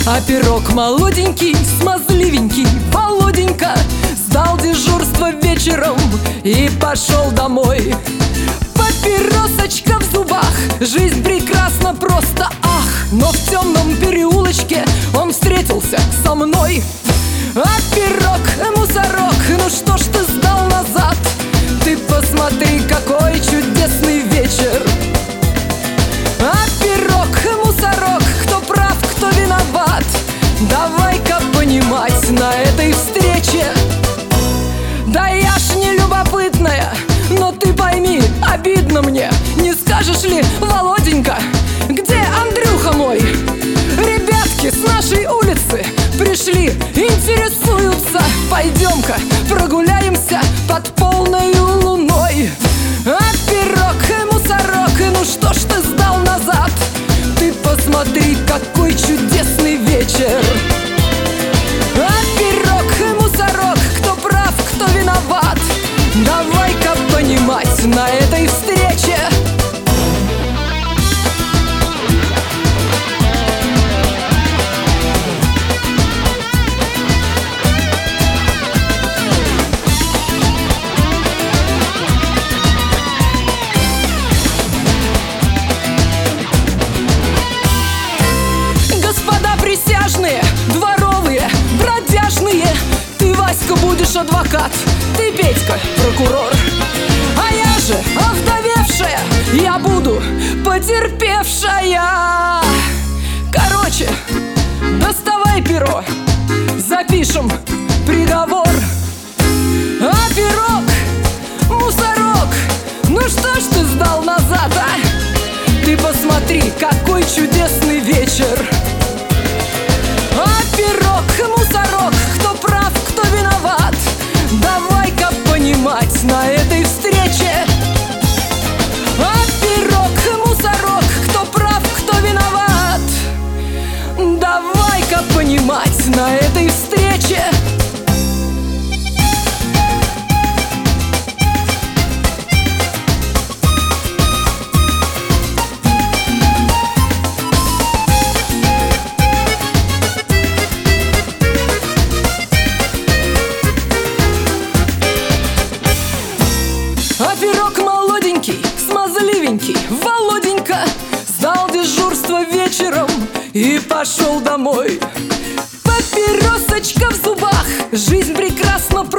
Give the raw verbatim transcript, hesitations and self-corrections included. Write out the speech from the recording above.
А пирог молоденький, смазливенький Володенька сдал дежурство вечером и пошел домой. Папиросочка в зубах, жизнь прекрасна просто, ах! Но в темном переулочке он встретился со мной. А пирог, мусорок, ну что ж ты сдал назад? Ты посмотри, какой чудесный вечер. А пирог, мусорок, кто прав, кто виноват? Давай-ка понимать на этой встрече. Да я ж не любопытная, но ты пойми, обидно мне. Не скажешь ли, Володенька, где Андрюха мой? Ребятки с нашей улицы пришли, интересуются. Пойдем-ка прогуляемся под полной луной. А пирог, мусорок, ну что ж ты сдал назад? Ты посмотри, какой чудесный вечер. А пирог, мусорок, кто прав, кто виноват? Давай-ка понимать на этой встрече. Присяжные, дворовые, бродяжные, ты, Васька, будешь адвокат, ты, Петька, прокурор. А я же овдовевшая, я буду потерпевшая. Короче, доставай перо, запишем приговор. А пирог, мусорок, ну что ж ты сдал назад, а? Ты посмотри, какой чудесный вечер. А пирог, мусорок, кто прав, кто виноват? Давай-ка понимать на этой встрече. А пирог, мусорок, кто прав, кто виноват? Давай-ка понимать на этой встрече. А пирог молоденький, смазливенький Володенька сдал дежурство вечером и пошел домой. Папиросочка в зубах, жизнь прекрасна.